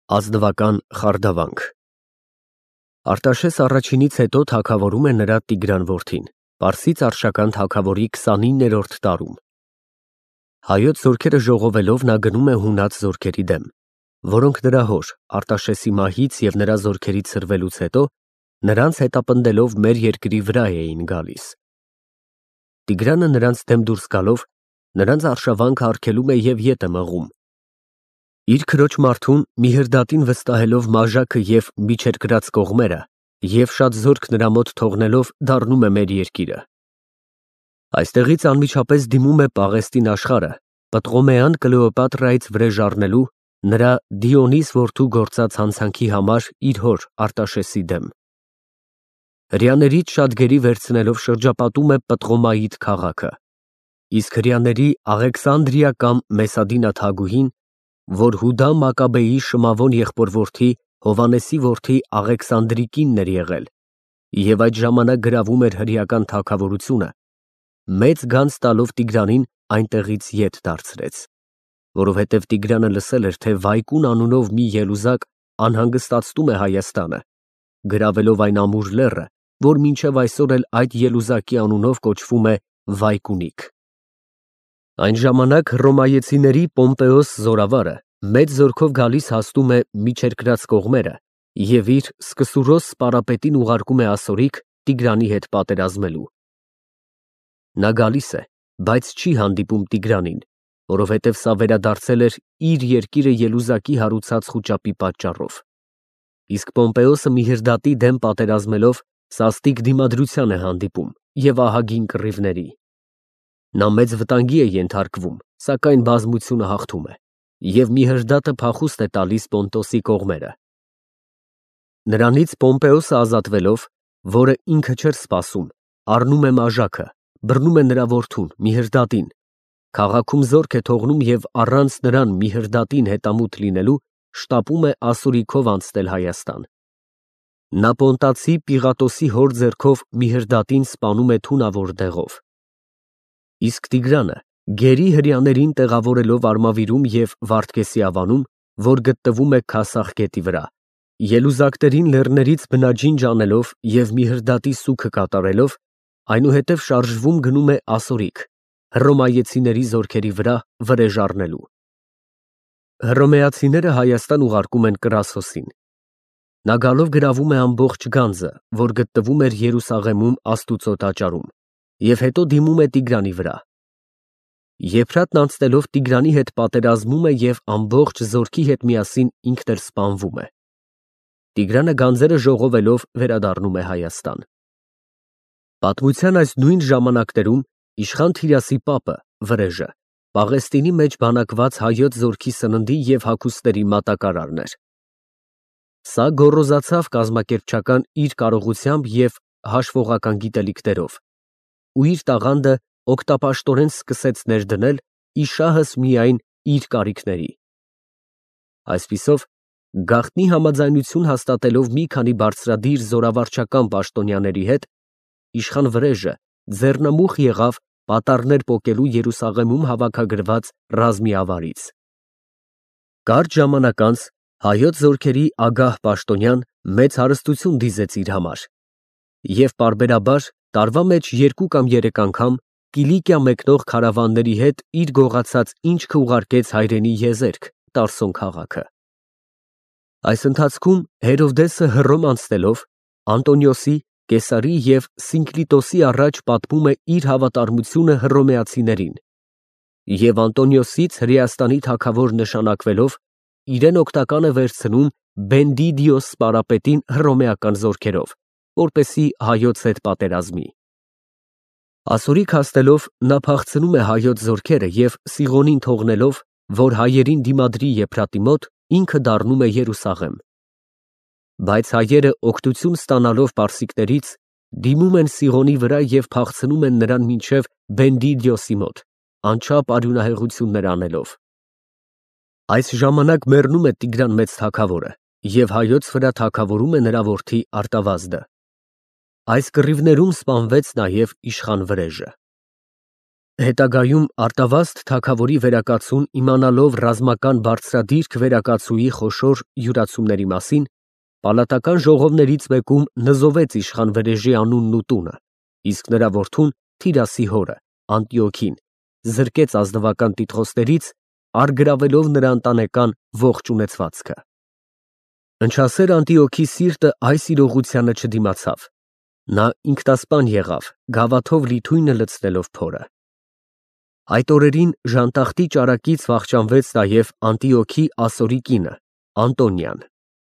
Ազնվական խարդավանք Արտաշես առաջինից հետո թագավորում է նրա Տիգրան որդին, Պարսից արշական թագավորի 29-րդ տարում։ Հայոց զորքերը ժողովելով նա գնում է հունած զորքերի դեմ, որոնք նրա հոր Արտաշեսի մահից և նրա զորքերից սրվելուց հետո նրանց հետապնդելով մեր երկրի վրա էին գալիս։ Տիգրանը նրանց դեմ դուրս գալով նրանց արշավանքը արգելում է և ետ է մղում։ Իր քրոջ մարդուն Միհրդատին վստահելով մաժակը և միջերկրած կողմերը և շատ զորք նրա մոտ թողնելով դառնում է մեր երկիրը։ Այստեղից անմիջապես դիմում է Պաղեստին աշխարհը Պտղոմեան Կլեոպատրայից վրեժ առնելու նրա Դիոնիս որդու գործած հանցանքի համար իր հոր Արտաշեսի դեմ։ Հրեաներից շատ գերի վերցնելով շրջապատում է Պտղոմայիդ քաղաքը, իսկ հրեաների Աղեքսանդրիա կամ Մեսադինա թագուհին, որ Հուդա Մակաբեի շմավոն եղբորորդի Հովանեսի որդի Աղեքսանդրի կինն էր եղել և այդ ժամանակ գրավում էր հրեական թագավորությունը, մեծ գանձ տալով Տիգրանին այնտեղից ետ դարձրեց, որովհետև Տիգրանը լսել էր, թե Վայկուն անունով մի ելուզակ անհանգստացնում է Հայաստանը, գրավելով այն ամուր լեռը, որ մինչև այսօր էլ այդ ելուզակի անունով կոչվում է Վայկունիք։ Այն ժամանակ հռոմայեցիների Պոմպեոս զորավարը մեծ զորքով գալիս հասնում է միջերկրած կողմերը և իր սկսուրոս սպարապետին ուղարկում է ասորիք Տիգրանի հետ պատերազմելու։ Նա գալիս է, բայց չի հանդիպում Տիգրանին, որովհետև սա վերադարձել էր իր երկիրը ելուզակի հարուցած խուճապի պատճառով։ Իսկ Պոմպեոսը Միհրդատի դեմ պատերազմելով սաստիկ դիմադրության է հանդիպում և ահագին կռիվների։ Նա մեծ վտանգի է ենթարկվում, սակայն բազմությունը հաղթում է, և Միհրդատը փախուստ է տալիս Պոնտոսի կողմերը։ Նրանից Պոմպեոսը ազատվելով, որը ինքը չէր սպասում, առնում է մաժակը, բռնում է նրա որդուն Միհրդատին, քաղաքում զորք է թողնում և առանց նրան Միհրդատին հետամուտ լինելու շտապում է ասորիքով անցնել Հայաստան։ Նա Պոնտացի Պիղատոսի հոր ձեռքով Միհրդատին սպանում է թունավոր դեղով։ Իսկ Տիգրանը գերի հրեաներին տեղավորելով Արմավիրում և Վարդգեսի ավանում, որ գտնվում է Քասախ գետի վրա, ելուզակներին լեռներից բնաջինջ անելով և Միհրդատի սուգը կատարելով, այնուհետև շարժվում գնում է ասորիք, հռոմայեցիների զորքերի վրա վրեժ առնելու։ Հռոմեացիները Հայաստան ուղարկում են Կրասոսին։ Նա գալով գրավում է ամբողջ գանձը, որ գտնվում էր Երուսաղեմում Աստուծո տաճարում, և հետո դիմում է Տիգրանի վրա։ Եփրատն անցնելով Տիգրանի հետ պատերազմում է և ամբողջ զորքի հետ միասին ինքն էլ սպանվում է։ Տիգրանը գանձերը ժողովելով վերադառնում է Հայաստան։ Պատմության այս նույն ժամանակներում իշխան Թիրասի պապը Վրեժը Պաղեստինի մեջ բանակված հայոց զորքի սննդի և հագուստների մատակարարն էր։ Սա գոռոզացավ կազմակերպչական իր կարողությամբ և հաշվողական գիտելիքներով, ու իր տաղանդը օգտապաշտորեն սկսեց ներդնել իշահս միայն իր կարիքների։ Այսպիսով, գաղտնի համաձայնություն հաստատելով մի քանի բարձրադիր զորավարչական պաշտոնյաների հետ, իշխան Վրեժը ձեռնամուխ եղավ պատառներ պոկելու Երուսաղեմում հավաքագրված ռազմի ավարից։ Կարճ ժամանակ անց հայոց զորքերի ագահ պաշտոնյան մեծ հարստություն դիզեց իր համար և պարբերաբար տարվա մեջ 2 կամ 3 անգամ Կիլիկիա մեկնող քարավանների հետ իր գողացած ինչքը ուղարկեց հայրենի Եզերք Տարսոն քաղաքը։ Այս ընթացքում Հերովդեսը Հռոմ անցնելով Անտոնիոսի, Կեսարի և Սինկլիտոսի առաջ պատմում է իր հավատարմությունը հռոմեացիներին և Անտոնիոսից Հրեաստանի թագավոր նշանակվելով իրեն օգնական է վերցնում Բենդիդիոս սպարապետին հռոմեական զորքերով, որպեսզի հայոց հետ պատերազմի։ Ասորիք հասնելով նա փախցնում է հայոց զորքերը և Սիղոնին թողնելով, որ հայերին դիմադրի Եփրատի մոտ, ինքը դառնում է Երուսաղեմ։ Բայց հայերը օգնություն ստանալով պարսիկներից դիմում են Սիղոնի վրա և փախցնում են նրան մինչև Բենդիդիոսի մոտ, անչափ արյունահեղություններ անելով։ Այս ժամանակ մեռնում է Տիգրան մեծ թագավորը և հայոց վրա թագավորում է նրա որդի Արտավազդը։ Այս կռիվներում սպանվեց նաև իշխան Վրեժը։ Հետագայում Արտավազդ թագավորի վերակացուն իմանալով ռազմական բարձրադիրք վերակացուի խոշոր յուրացումների մասին, պալատական ժողովներից մեկում նզովեց իշխան Վրեժի անունն ու տունը, իսկ նրա որդուն Թիրասի հորը Անտիոքին զրկեց ազնվական տիտղոսներից, առգրավելով նրա ընտանեկան ողջ ունեցվածքը։ Ընչասեր Անտիոքի սիրտը այս իրողությանը չդիմացավ, նա ինքնասպան եղավ, գավաթով լիթույնը լցնելով փորը։ Այդ օրերին ժանտախտի ճարակից վախճանվեց նաև Անտիոքի ասորի կինը Անտոնիան,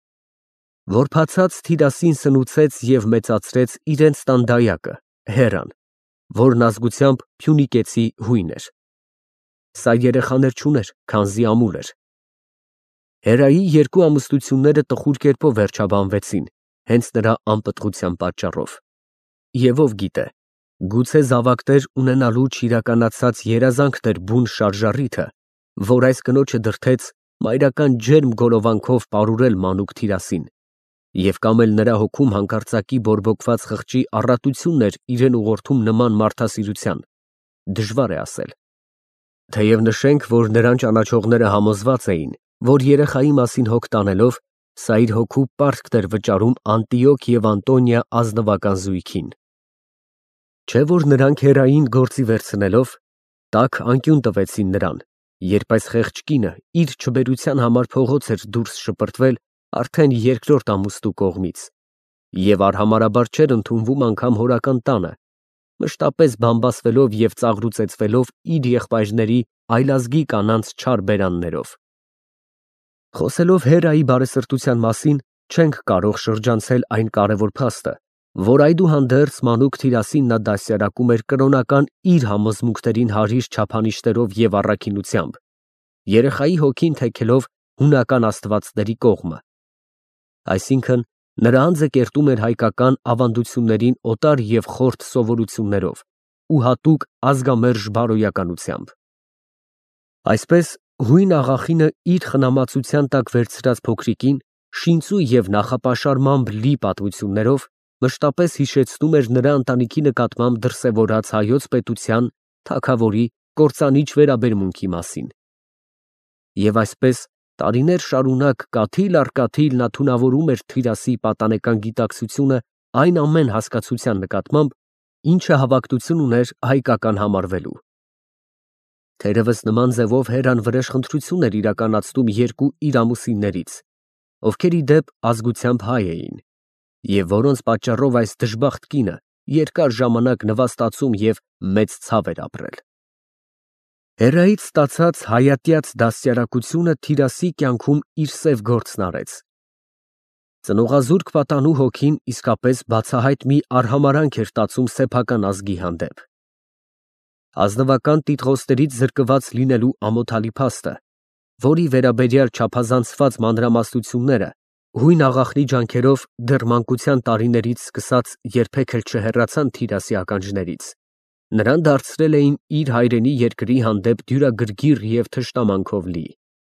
որ փացած Թիրասին սնուցեց և մեծացրեց իրենց տան դայակը Հերան, որն ազգությամբ Փյունիկեցի հույն էր։ Սա երեխաներ չուներ, քանզի ամուլ էր։ Հերայի երկու ամուսնությունները տխուր կերպով վերջաբանվեցին, հենց նրա անպտղության պատճառով։ Եվ ով գիտե, գուցե զավակներ ունենալու չիրականացած երազանքն էր բուն շարժառիթը, որ այս կնոջը դրդեց մայրական ջերմ գորովանքով պարուրել մանուկ Թիրասին, և կամ էլ նրա հոգում հանկարծակի բորբոքված խղճի առատությունն էր իրեն ուղղորդում նման մարդասիրության, դժվար է ասել։ Թեև նշենք, որ նրան ճանաչողները համոզված էին, որ երեխայի մասին հոգ տանելով, սա իր հոգու պարտքն էր վճարում Անտիոք և Անտոնիա ազնվական զույգին։ Չէ՞ որ նրանք Հերային գործի վերցնելով, տաք անկյուն տվեցին նրան, երբ այս խեղճ կինը իր չբերության համար փողոց էր դուրս շպրտվել արդեն երկրորդ ամուսնու կողմից, և արհամարհաբար չէր ընդունվում անգամ հորական տանը, մշտապես բամբասվելով և ծաղրուծեցվելով իր եղբայրների այլազգի կանանց չար բերաններով։ Խոսելով Հերայի բարեսրտության մասին, չենք կարող շրջանցել այն կարևոր փաստը, որ այդուհանդերձ մանուկ Թիրասին նա դաստիարակում էր կրոնական իր համոզմունքներին հարիր չափանիշներով և առաքինությամբ, երեխայի հոգին թեքելով հունական աստվածների կողմը, այսինքն նրա անձը կերտում էր հայկական ավանդություններին օտար և խորթ սովորություններով ու հատուկ ազգամերժ բարոյականությամբ։ Այսպես հույն աղախինը իր խնամացության տակ վերցրած փոքրիկին շինծու և նախապաշարմամբ լի պատմություններով մշտապես հիշեցնում էր նրա ընտանիքի նկատմամբ դրսևորած հայոց պետության, թագավորի կործանիչ վերաբերմունքի մասին։ Եվ այսպես տարիներ շարունակ կաթիլ առ կաթիլ նա թունավորում էր Թիրասի պատանեկան գիտակցությունը այն ամեն հասկացության նկատմամբ, ինչը հավակնություն ուներ հայկական համարվելու։ Թերևս նման ձևով Հերան վրեժխնդրություն էր իրականացնում երկու իր ամուսիններից, ովքեր ի դեպ ազգությամբ հայ էին, և որոնց պատճառով այս դժբախտ կինը երկար ժամանակ նվաստացում և մեծ ցավ էր ապրել։ Հերայից ստացած հայատյաց դաստիարակությունը Թիրասի կյանքում իր սև գործն արեց։ Ծնողազուրկ պատանու հոգին իսկապես բացահայտ մի արհամարհանք էր տածում սեփական ազգի հանդեպ։ Ազնվական տիտղոսներից զրկված լինելու ամոթալի փաստը, որի վերաբերյալ չափազանցված մանրամասնությունները հույն աղախնի ջանքերով դեռ մանկության տարիներից սկսած երբեք էլ չհեռացան Թիրասի ականջներից, նրան դարձրել էին իր հայրենի երկրի հանդեպ դյուրագրգիռ և թշնամանքով լի։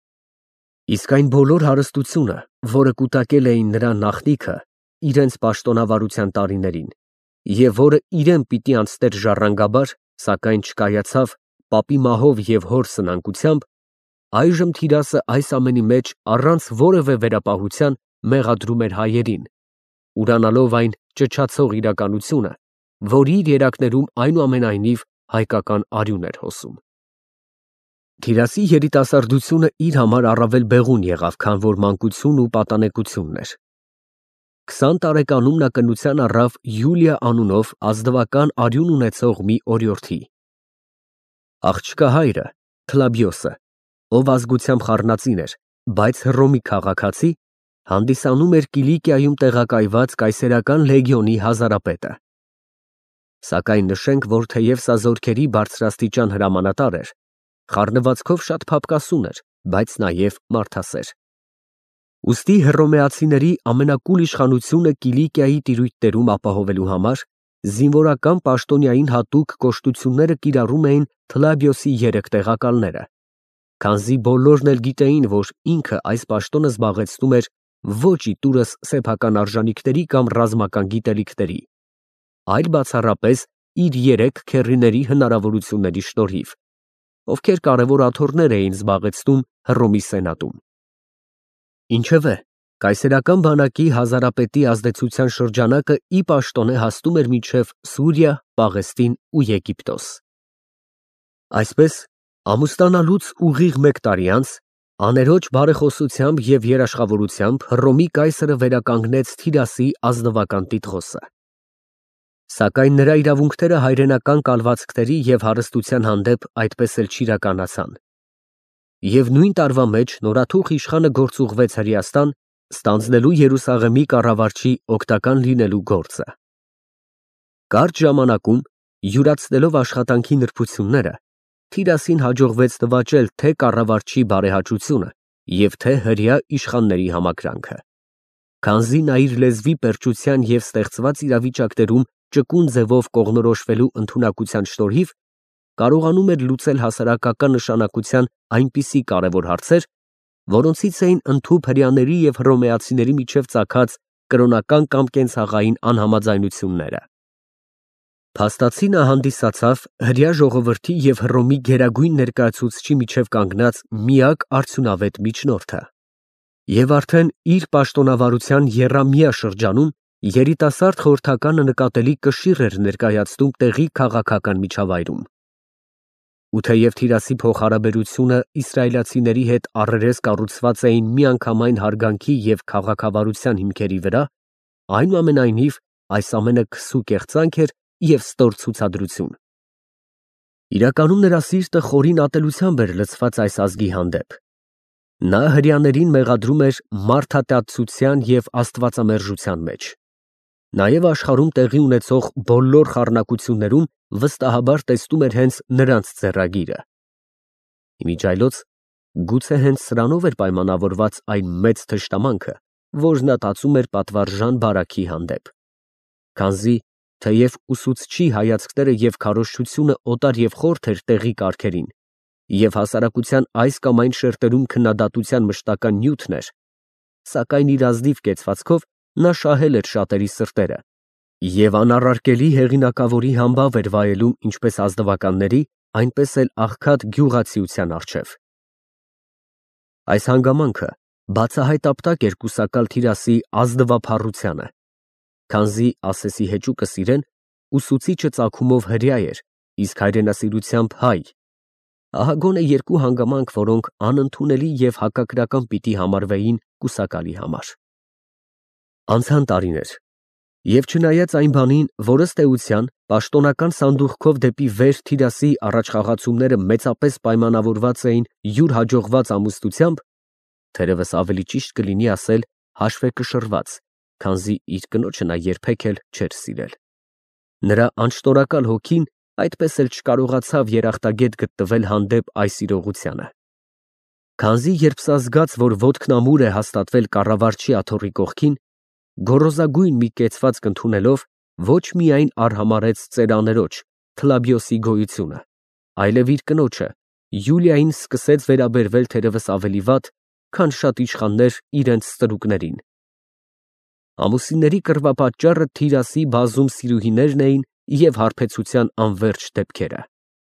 Իսկ այն բոլոր հարստությունը, որը կուտակել էին նրա նախնիքը իրենց պաշտոնավարության տարիներին, և որը իրեն պիտի անցներ ժառանգաբար, սակայն չկայացավ պապի մահով և հոր սնանկությամբ, այժմ Թիրասը այս ամենի մեջ առանց որևէ վերապահության մեղադրում էր հայերին, ուրանալով այն ճչացող իրականությունը, որ իր երակներում այնուամենայնիվ հայկական արյուն էր հոսում։ Թիրասի երիտասարդությունը իր համար առավել բեղուն եղավ, քան որ մանկությունն ու պատանեկությունն էր։ 20 տարեկանում նա կնության առավ Յուլիա անունով ազնվական արյուն ունեցող մի օրիորդի։ Աղջկա հայրը Քլաբիոսը, ով ազգությամբ խառնածին էր, բայց Հռոմի քաղաքացի, հանդիսանում էր Կիլիկիայում տեղակայված կայսերական լեգիոնի հազարապետը։ Սակայն նշենք, որ թեև սա զորքերի բարձրաստիճան հրամանատար էր, խառնվածքով շատ փափկասուն էր, բայց նաև մարդասեր։ Ուստի հռոմեացիների ամենակուլ իշխանությունը Կիլիկիայի տիրույթներում ապահովելու համար զինվորական պաշտոնյային հատուկ կոշտությունները կիրառում էին Թլաբիոսի 3 տեղակալները, քանզի բոլորն էլ գիտեին, որ ինքը այս պաշտոնը զբաղեցնում էր ոչ իտուրս սեփական արժանիքների կամ ռազմական գիտելիքների, այլ բացառապես իր 3 քեռիների հնարավորությունների շնորհիվ, ովքեր կարևոր աթոռներ էին զբաղեցնում Հռոմի սենատում։ Ինչևէ, կայսերական բանակի հազարապետի ազդեցության շրջանակը ի պաշտոնե հասնում էր մինչև Սուրիա, Պաղեստին ու Եգիպտոս։ Այսպես, ամուսնանալուց ուղիղ 1 տարի անց, աներոջ բարեխոսությամբ և երաշխավորությամբ Հռոմի կայսրը վերականգնեց Թիրասի ազնվական տիտղոսը։ Սակայն նրա իրավունքները հայրենական կալվածքների և հարստության հանդեպ այդպես էլ չիրականացան։ Եվ նույն տարվա մեջ նորաթուխ իշխանը գործուղվեց Հրեաստան, ստանձնելու Երուսաղեմի կառավարչի օգտական լինելու գործը։ Կարճ ժամանակում, յուրացնելով աշխատանքի նրբությունները, Թիրասին հաջողվեց նվաճել թե կառավարչի բարեհաճությունը և թե հրեա իշխանների համակրանքը։ Քանզի նա իր լեզվի պերճության և ստեղծված իրավիճակներում ճկուն ձևով կողմնորոշվելու ընդունակության շնորհիվ կարողանում էր լուծել հասարակական նշանակության այնպիսի կարևոր հարցեր, որոնցից էին ընդհուպ հրեաների և հռոմեացիների միջև ծագած կրոնական կամ կենցաղային անհամաձայնությունները։ Փաստացի նա հանդիսացավ հրեա ժողովրդի և Հռոմի գերագույն ներկայացուցչի միջև կանգնած միակ արդյունավետ միջնորդը։ Եվ արդեն իր պաշտոնավարության եռամյա շրջանում երիտասարդ խորհրդականը նկատելի կշիռ էր ներկայացնում տեղի քաղաքական միջավայրում։ Ու թեև Թիրասի փոխհարաբերությունը իսրայելացիների հետ առերես կառուցված էին միանգամայն հարգանքի և քաղաքավարության հիմքերի վրա, այնուամենայնիվ այս ամենը քսու կեղծանք էր և ստոր ցուցադրություն։ Իրականում նրա սիրտը խորին ատելությամբ էր լցված այս ազգի հանդեպ։ Նա հրեաներին մեղադրում էր մարդատատցության և աստվածամերժության մեջ։ Նաև աշխարհում տեղի ունեցող բոլոր խառնակություններում վստահաբար տեսնում էր հենց նրանց ձեռագիրը։ Իմիջիայլոց, գուցե հենց սրանով էր պայմանավորված այն մեծ թշնամանքը, որ նա տածում էր պատվարժան Բարաքի հանդեպ։ Քանզի թեև ուսուցչի հայացքները և քարոզչությունը օտար և խորթ էր տեղի կարգերին, և հասարակության այս կամ այն շերտերում քննադատության մշտական նյութն էր, սակայն իր ազնիվ կեցվածքով նա շահել էր շատերի սրտերը և անառարկելի հեղինակավորի համբավ էր վայելում ինչպես ազնվականների, այնպես էլ աղքատ գյուղացիության առջև։ Այս հանգամանքը բացահայտ ապտակ էր կուսակալ Թիրասի ազնվափառությանը, քանզի ասեսի հեճուկս իրեն ուսուցիչը ծագումով հրեա էր, իսկ հայրենասիրությամբ հայ։ Ահա գոնե 2 հանգամանք, որոնք անընդունելի և հակակրական պիտի համարվեին կուսակալի համար։ Անցան տարիներ, և չնայած այն բանին, որ ըստ էության պաշտոնական սանդուղքով դեպի վեր Թիրասի առաջխաղացումները մեծապես պայմանավորված էին յուր հաջողված ամուսնությամբ, թերևս ավելի ճիշտ կլինի ասել հաշվեկշռված, քանզի իր կնոջը նա երբեք էլ չէր սիրել։ Նրա անշնորհակալ հոգին այդպես էլ չկարողացավ երախտագետ գտնվել հանդեպ այս իրողությանը։ Քանզի երբ սա զգաց, որ ոտքն ամուր է հաստատվել կառավարչի աթոռի կողքին, գոռոզագույն մի կեցվածք ընդունելով ոչ միայն արհամարհեց ծերաներոջ Թլաբիոսի գոյությունը, այլև իր կնոջը Յուլիային սկսեց վերաբերվել թերևս ավելի վատ, քան շատ իշխաններ իրենց ստրուկներին։ Ամուսինների կռվապատճառը Թիրասի բազում սիրուհիներն էին և հարբեցության անվերջ դեպքերը։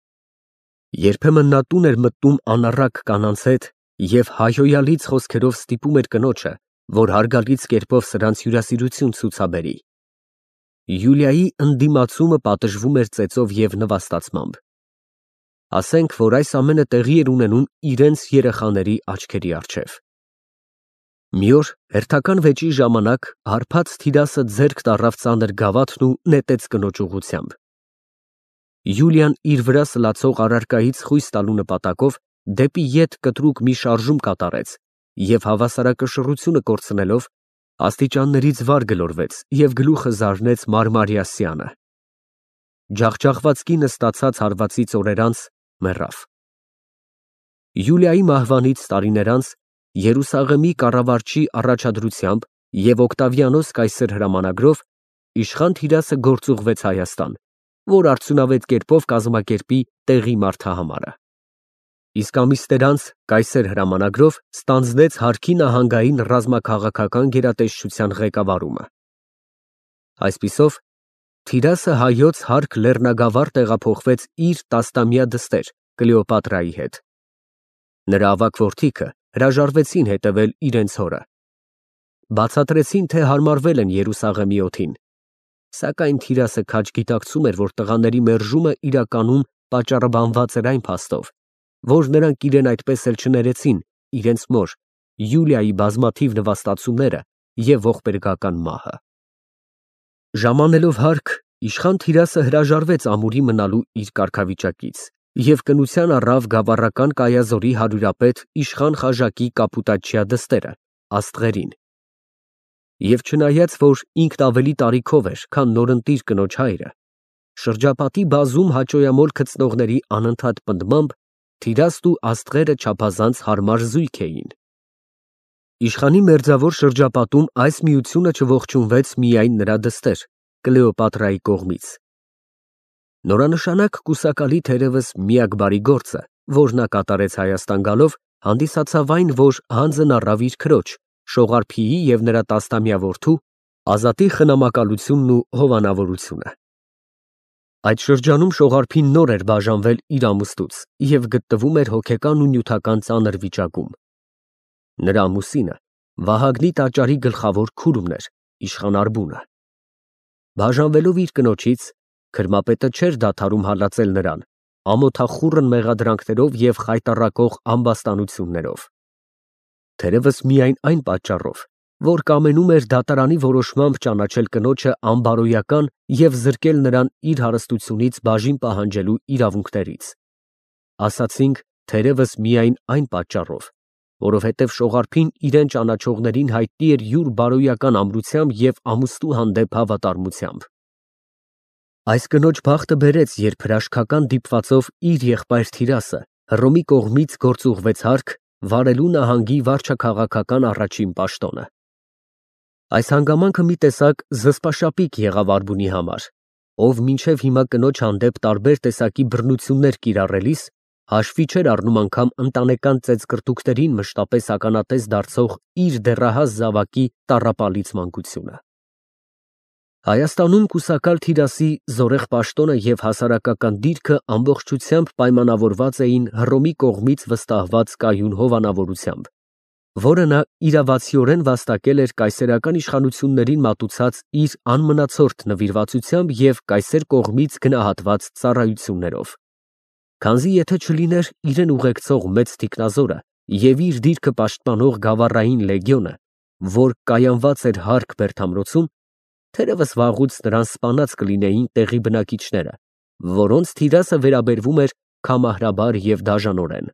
Երբեմն նա տուն էր մտնում անառակ կանանց հետ և հայհոյալից խոսքերով ստիպում էր կնոջը, որ հարգալից կերպով սրանց հյուրասիրություն ցուցաբերի։ Յուլիայի ընդդիմացումը պատժվում էր ծեծով և նվաստացմամբ։ Ասենք, որ այս ամենը տեղի էր ունենում իրենց երեխաների աչքերի առջև։ Մի օր հերթական վեճի ժամանակ հարբած Թիրասը ձեռք տարավ ծանր գավաթն ու նետեց կնոջ ուղղությամբ։ Յուլիան իր վրա սլացող առարկայից խույս տալու նպատակով դեպի ետ կտրուկ մի շարժում կատարեց և հավասարակշռությունը կորցնելով աստիճաններից վար գլորվեց և գլուխը զարնեց մարմարյասյանը։ Ջախջախված կինը ստացած հարվածից օրեր անց մեռավ։ Յուլիայի մահվանից տարիներ անց Երուսաղեմի կառավարչի առաջադրությամբ և Օկտավիանոս կայսր հրամանագրով իշխան Թիրասը գործուղվեց Հայաստան, որ արդյունավետ կերպով կազմակերպի տեղի մարդահամարը։ Իսկ ամիսներ անց կայսեր հրամանագրով ստանձնեց Հարքի նահանգային ռազմաքաղաքական գերատեսչության ղեկավարումը։ Այսպիսով Թիրասը հայոց հարկ լեռնագավառ տեղափոխվեց իր տասնամյա դստեր Կլեոպատրայի հետ։ Նրա ավագ որդիքը հրաժարվեցին հետևել իրենց հորը։ Բացատրեցին, թե հարմարվել են Երուսաղեմի օդին, սակայն Թիրասը քաջ գիտակցում էր, որ տղաների մերժումը իրականում պատճառաբանված էր այն փաստով, որ նրանք իրեն այդպես էլ չներեցին իրենց մոր Յուլիայի բազմաթիվ նվաստացումները և ողբերգական մահը։ Ժամանելով հարկ, իշխան Թիրասը հրաժարվեց ամուրի մնալու իր կարգավիճակից և կնության առավ գավառական Կայազորի հարյուրապետ իշխան Խաժակի կապուտաչյա դստերը, աստղերին։ Եվ չնայած, որ ինքն ավելի տարիքով էր, քան նորընտիր կնոջ հայրը, շրջապատի բազում հաճոյամոլ գցնողների անընդհատ պնդմամբ Թիրասն ու աստղերը չափազանց հարմար զույգ էին։ Իշխանի մերձավոր շրջապատում այս միությունը չողջունվեց միայն նրա դստեր Կլեոպատրայի կողմից։ Նորանշանակ կուսակալի թերևս միակ բարի գործը, որ նա կատարեց Հայաստան գալով, հանդիսացավ այն, որ հանձն առավ իր քրոջ Շողարփիի և նրա տասնամյա որդու Ազատի խնամակալությունն ու հովանավորությունը։ Այդ շրջանում Շողարփին նոր էր բաժանվել իր ամուսնուց և գտնվում էր հոգեկան ու նյութական ծանր վիճակում։ Նրա ամուսինը Վահագնի տաճարի գլխավոր քուրմն էր, իշխան Արբունը։ Բաժանվելով իր կնոջից, քրմապետը չէր դադարում հալածել նրան ամոթախուռն մեղադրանքներով և խայտառակող ամբաստանություններով։ Թերևս միայն այն պատճառով, որ կամենում էր դատարանի որոշմամբ ճանաչել կնոջը անբարոյական և զրկել նրան իր հարստությունից բաժին պահանջելու իրավունքներից։ Ասացինք, թերևս միայն այն պատճառով, որովհետև Շողարփին իրեն ճանաչողներին հայտնի էր յուր բարոյական ամրությամբ և ամուսնու հանդեպ հավատարմությամբ։ Այս կնոջ բախտը բերեց, երբ հրաշքական դիպվածով իր եղբայր Թիրասը Հռոմի կողմից գործուղվեց հարկ վարելու նահանգի վարչաքաղաքական առաջին պաշտոնը։ Այս հանգամանքը մի տեսակ զսպաշապիկ եղավ Արբունի համար, ով մինչև հիմա կնոջ հանդեպ տարբեր տեսակի բռնություններ կիրառելիս հաշվի չէր առնում անգամ ընտանեկան ծեծկռտուքներին մշտապես ականատես դարձող իր դեռահաս զավակի տառապալից մանկությունը։ Հայաստանում կուսակալ Թիրասի զորեղ պաշտոնը և հասարակական դիրքը ամբողջությամբ պայմանավորված էին Հռոմի կողմից վստահված կայուն հովանավորությամբ, որը նա իրավացիորեն վաստակել էր կայսերական իշխանություններին մատուցած իր անմնացորդ նվիրվածությամբ և կայսեր կողմից գնահատված ծառայություններով։ Քանզի եթե չլիներ իրեն ուղեկցող մեծ թիկնազորը և իր դիրքը պաշտպանող գավառային լեգիոնը, որ կայանված էր հարկ Բերդամրոցում, թերևս վաղուց նրան սպանած կլինեին տեղի բնակիչները, որոնց Թիրասը վերաբերվում էր քամահրաբար և դաժանորեն։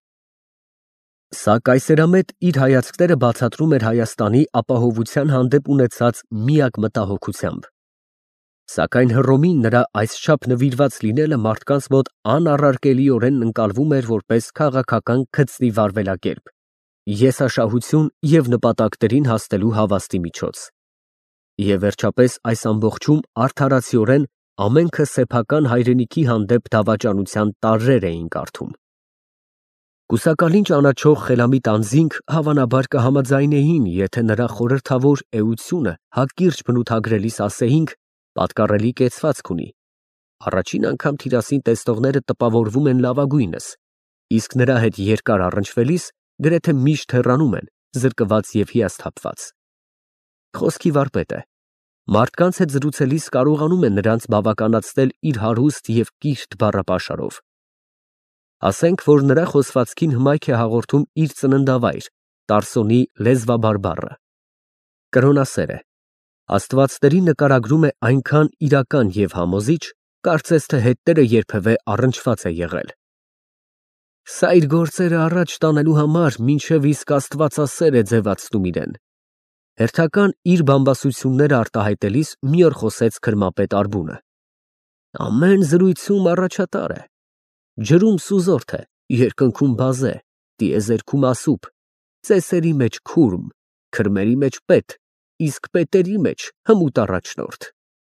Սա կայսերամետ իր հայացքները բացատրում էր Հայաստանի ապահովության հանդեպ ունեցած միակ մտահոգությամբ։ Սակայն Հռոմին նրա այսչափ նվիրված լինելը մարդկանց մոտ անառարկելիորեն ընկալվում էր որպես քաղաքական գծնի վարվելակերպ, եսաշահություն և նպատակներին հասնելու հավաստի միջոց։ Եվ վերջապես այս ամբողջում արդարացիորեն ամենքը սեփական հայրենիքի հանդեպ դավաճանության տարրեր էին կարդում։ Կուսակալին ճանաչող խելամիտ անձինք հավանաբար կհամաձայնեին, եթե նրա խորհրդավոր էությունը հակիրճ բնութագրելիս ասեինք, պատկառելի կեցվածք ունի։ Առաջին անգամ Թիրասին տեսնողները տպավորվում են լավագույնս, իսկ նրա հետ երկար առնչվելիս գրեթե միշտ հեռանում են, զրկված և հիասթափված։ Խոսքի վարպետ է։ Մարդկանց հետ զրուցելիս կարողանում է նրանց բավականացնել իր հարուստ և կիրթ բառապաշարով։ Ասենք, որ նրա խոսվածքին հմայք է հաղորդում իր ծննդավայր Տարսոնի լեզվաբար բառը։ Կրոնասեր է։ Աստվածների նկարագրում է այնքան իրական և համոզիչ, կարծես թե հետները երբևէ առնչված է եղել։ Սա իր գործերը առաջ տանելու համար մինչև իսկ աստվածասեր է ձևացնում իրեն։ Հերթական իր բամբասությունները արտահայտելիս մի օր խոսեց քրմապետ Արբունը։ Ամեն զրույցում առաջատար է։ Ջրում սուզորդ է, երկնքում բազե, տիեզերքում ասուփ, ծեսերի մեջ քուրմ, քրմերի մեջ պետ, իսկ պետերի մեջ հմուտ առաջնորդ։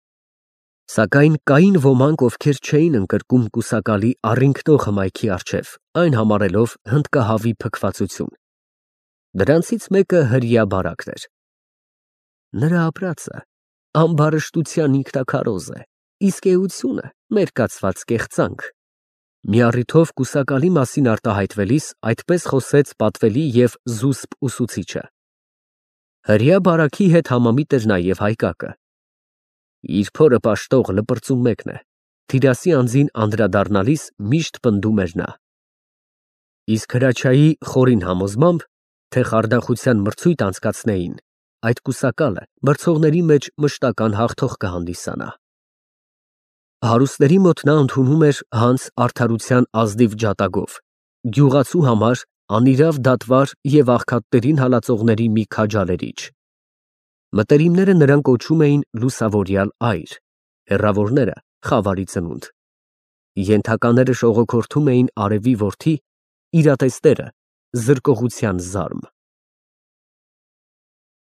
Սակայն կային ոմանք, ովքեր չէին ընկրկում կուսակալի առինգնող հմայքի առջև, այն համարելով հնդկահավի փքվածություն։ Դրանցից մեկը հրեա բարակն էր։ Նրա ապրածը ամբարշտության ինքնակարոզ է, իսկ էությունը մեր կացված կեղծանք։ Մի առիթով կուսակալի մասին արտահայտվելիս այդպես խոսեց պատվելի և զուսպ ուսուցիչը։ Հրեա բարաքի հետ համամիտ էր նաև Հայկակը։ Իր փորը պաշտող լպրծուն մեկն է, Թիրասի անձին անդրադառնալիս միշտ պնդում էր նա։ Իսկ հրաչայի խորին համոզմամբ, թե խարդախության մրցույթ անցկացնեին, այդ կուսակալը մրցողների մեջ մշտական հաղթող կհանդիսանա։ Հարուստների մոտ նա ընդունում էր հանց արդարության ազնիվ ջատագով, գյուղացու համար անիրավ դատվար և աղքատներին հալածողների մի քաջալերիչ։ Մտերիմները նրան կոչում էին լուսավորյալ այր, հեռավորները խավարի ծնունդ։ Ենթակաները շողոքորթում էին արևի որդի, իրատեսները զրկողության զարմ։